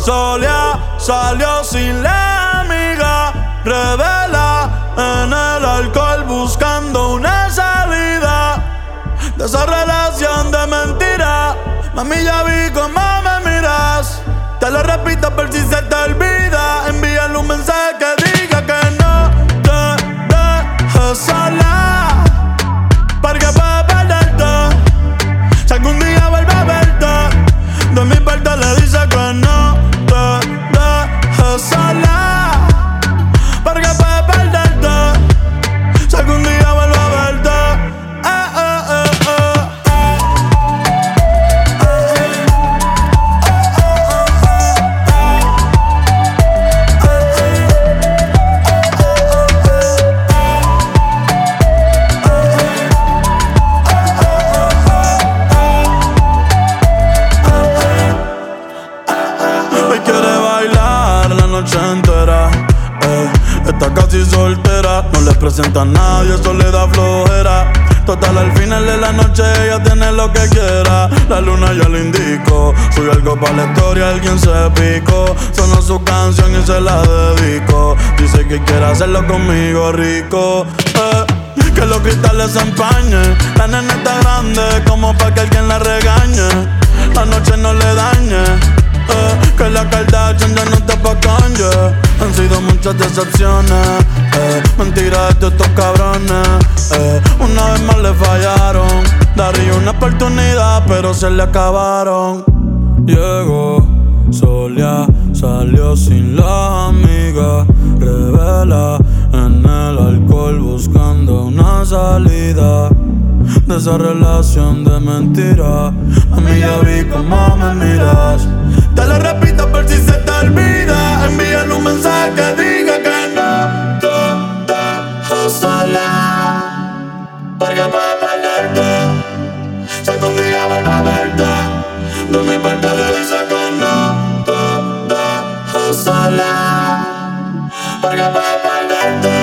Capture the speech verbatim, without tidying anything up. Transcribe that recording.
Solía, salió sin la amiga, revela en el alcohol buscando una salida de esa relación de mentira. Mami, ya vi cómo me miras. Te lo repito por si se te olvida. Envíale un mensaje que diga que no te dejes sola, porque puedo perderte si algún día vuelve a verte. De mi parte le dice que no te dejes sola, porque puedo perderte si algún día vuelve a verte. Eh, eh, eh, eh. Hoy quiere bailar la noche entera, eh. Está casi soltera, no le presenta a nadie, eso le da flojera. Total, al final de la noche ella tiene lo que quiera. La luna ya le indicó, subió algo para la historia, alguien se picó. Sonó su canción y se la dedico. Dice que quiere hacerlo conmigo rico, eh. Que los cristales se empañen. La nena está grande como para que alguien la regañe. La noche no le dañe, eh, que la Kardashian ya no está pa' Kanye. Han sido muchas decepciones, eh, mentiras de estos cabrones, eh, una vez más le fallaron. Daría una oportunidad pero se le acabaron. Llegó, solía, salió sin la amiga, revela en el alcohol buscando una salida de esa relación de mentira. A mí ya vi cómo me miras. Te lo repito por si se te olvida. Envíale un mensaje que diga que no te dejes sola, porque puedo perderte si algún día vuelvo a verte. De mi parte le dice que no te dejes sola, porque puedo perderte.